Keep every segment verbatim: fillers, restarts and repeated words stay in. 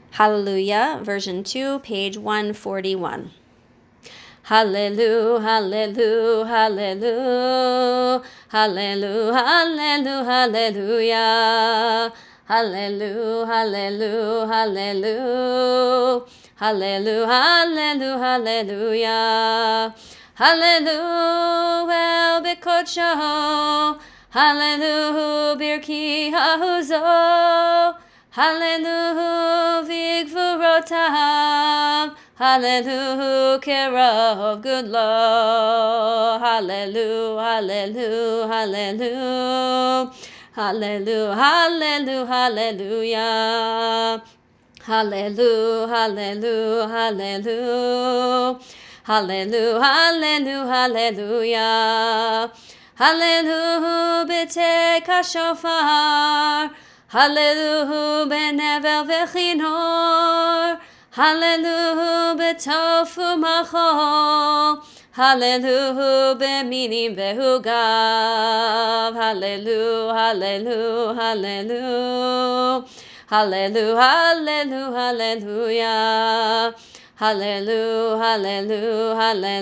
Hallelujah, version two, page one forty-one. Hallelujah, hallelujah, hallelujah, hallelujah, hallelujah, hallelujah, hallelujah, hallelujah, hallelujah, hallelujah, hallelujah, hallelujah, hallelujah, el bikodsho, hallelujah, birki hahuzo, hallelujah, vigvurotav, hallelujah, kerov, good Lord, hallelujah, hallelujah, hallelujah, hallelujah, hallelujah, hallelujah. Hallelujah, hallelujah, hallelujah, hallelujah, hallelujah, hallelujah, hallelujah, b'tek hashofar, hallelujah, b'nevel v'chinor, hallelujah, b'tofu machol, hallelujah, b'minim v'hugav, hallelujah, hallelujah, hallelujah. Hallelujah, hallelujah, hallelujah, hallelujah, hallelujah,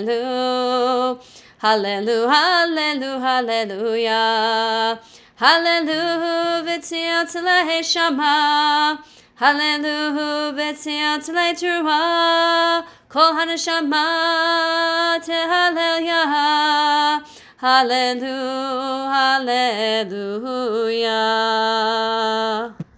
hallelujah, hallelujah, hallelujah, hallelujah, v'tziat leheshama, hallelujah, v'tziat le'teruah, kol haneshama tehallel, hallelujah, hallelujah.